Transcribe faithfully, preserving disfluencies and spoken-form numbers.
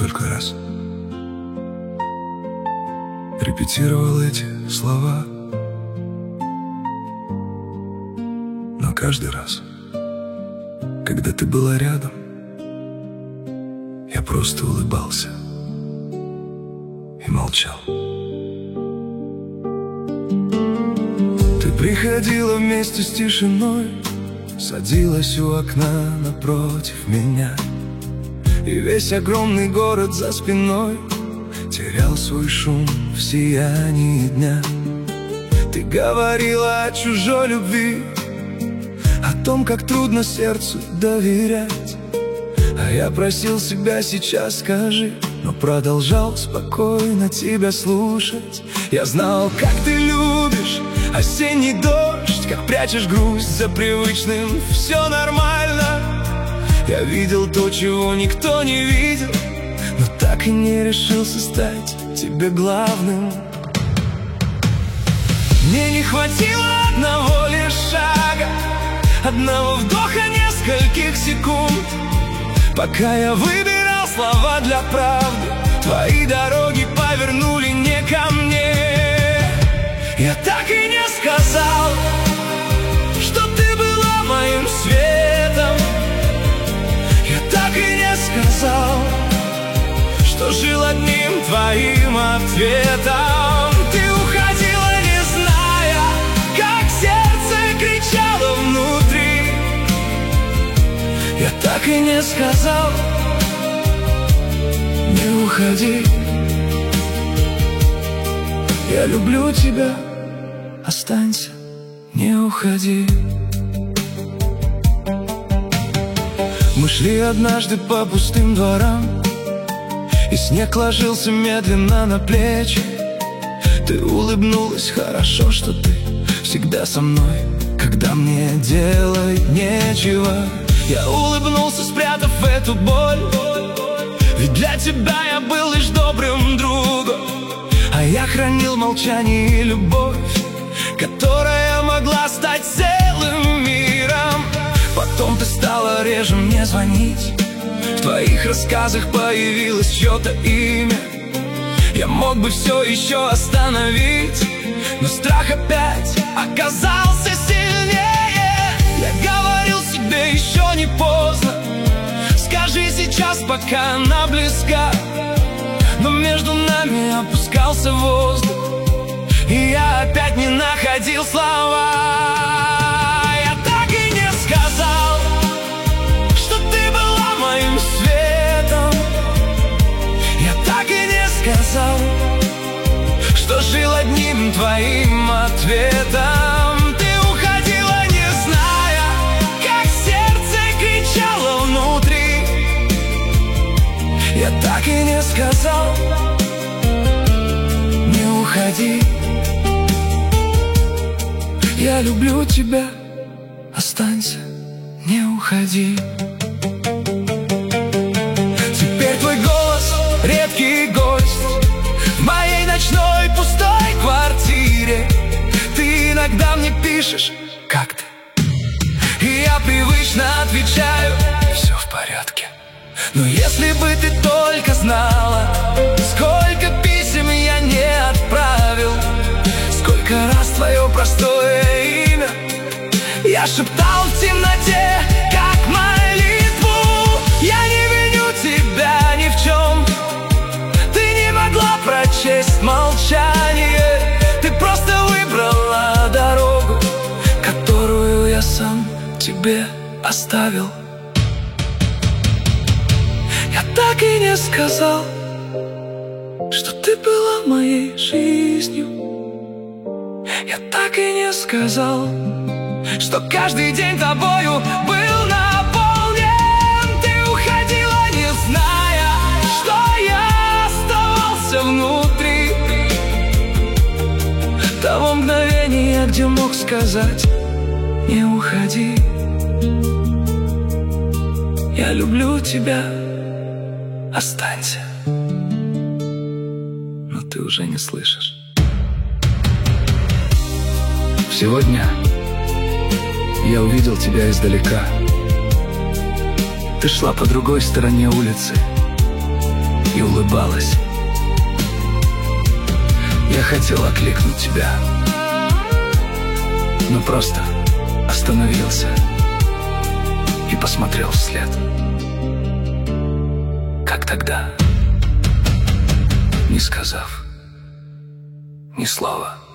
столько раз репетировал эти слова, но каждый раз, когда ты была рядом, я просто улыбался и молчал. Ты приходила вместе с тишиной, садилась у окна напротив меня, и весь огромный город за спиной терял свой шум в сиянии дня. Ты говорила о чужой любви, о том, как трудно сердцу доверять. А я просил себя: сейчас скажи, но продолжал спокойно тебя слушать. Я знал, как ты любишь осенний дождь, как прячешь грусть за привычным «все нормально». Я видел то, чего никто не видел, но так и не решился стать тебе главным. Мне не хватило одного лишь шага, одного вдоха, нескольких секунд, пока я выбирал слова для правды. Твои дороги повернули не ко мне. Я так и не сказал, что ты была моим светом. Я так и не сказал, что жил одним твоим ответом. Ты уходила, не зная, как сердце кричало внутри. Я так и не сказал: не уходи. Я люблю тебя, останься, не уходи. Мы шли однажды по пустым дворам, и снег ложился медленно на плечи. Ты улыбнулась: хорошо, что ты всегда со мной, когда мне делать нечего. Я улыбнулся, спрятав эту боль, ведь для тебя я был лишь добрым другом. А я хранил молчание и любовь, которая могла стать целым миром. Потом ты стала реже мне звонить, в твоих рассказах появилось чье-то имя. Я мог бы все еще остановить, но страх опять оказался сильнее. Я говорил себе: еще не поздно, скажи сейчас, пока она близка. Но между нами опускался воздух, и я опять не находил слова. Я так и не сказал, что ты была моим светом. Я так и не сказал, что жил одним твоим ответом. Ты уходила, не зная, как сердце кричало внутри. Я так и не сказал: не уходи. Я люблю тебя, останься, не уходи. Теперь твой голос — редкий гость в моей ночной пустой квартире. Ты иногда мне пишешь: как ты? И я привычно отвечаю: все в порядке. Но если бы ты только знала, сколько писем я не отправил, сколько раз твое простое имя я шептал в темноте, как молитву. Я не виню тебя ни в чем, ты не могла прочесть молчание. Ты просто выбрала дорогу, которую я сам тебе оставил. Я так и не сказал, что ты была моей жизнью. Я так и не сказал, что каждый день тобою был наполнен. Ты уходила, не зная, что я оставался внутри того мгновения, где мог сказать: не уходи. Я люблю тебя, останься. Но ты уже не слышишь. Сегодня я увидел тебя издалека. Ты шла по другой стороне улицы, и улыбалась. Я хотел окликнуть тебя, но просто остановился и посмотрел вслед, как тогда, не сказав ни слова.